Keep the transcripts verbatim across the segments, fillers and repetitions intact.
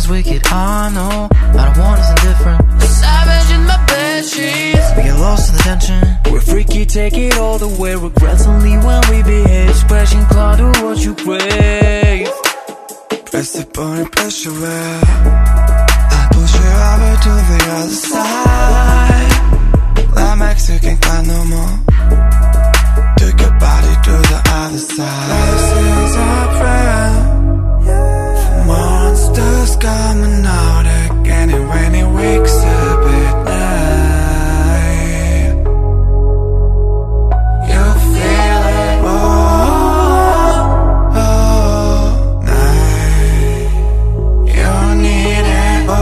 sounds wicked, I know. I don't want us indifferent. A savage in my bed sheets. We get lost in the tension. We're freaky, take it all the way. Regrets only when we behave. Splashing cloud to what you crave. Press the button, push away. I push you over to the other side. That Mexican car no more. Took your body to the other side. This is our prayer. The monster's coming out again, and when he wakes up at night, you feel it. Oh, oh, night. You need it. Oh,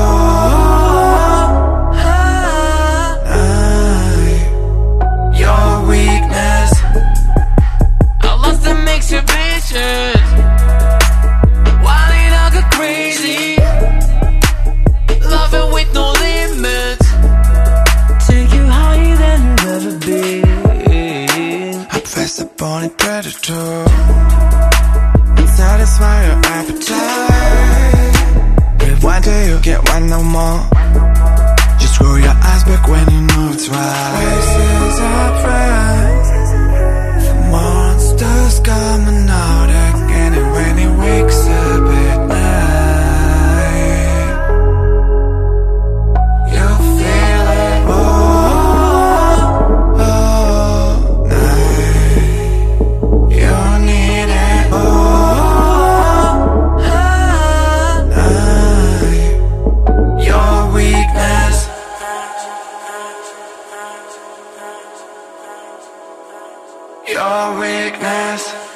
night. Your weakness. I lost the mix of visions. Wilding out, go crazy. Love it with no limits. Take you higher than you've ever been. I press upon a predator and satisfy your appetite. Rewind till you get one no more. Just roll your eyes back when you know it's right. Faces are bright. The monster's coming out again, and when he wakes up at night, you feel it. Oh, oh, night. You need it. Oh, night. Your weakness. Your weakness.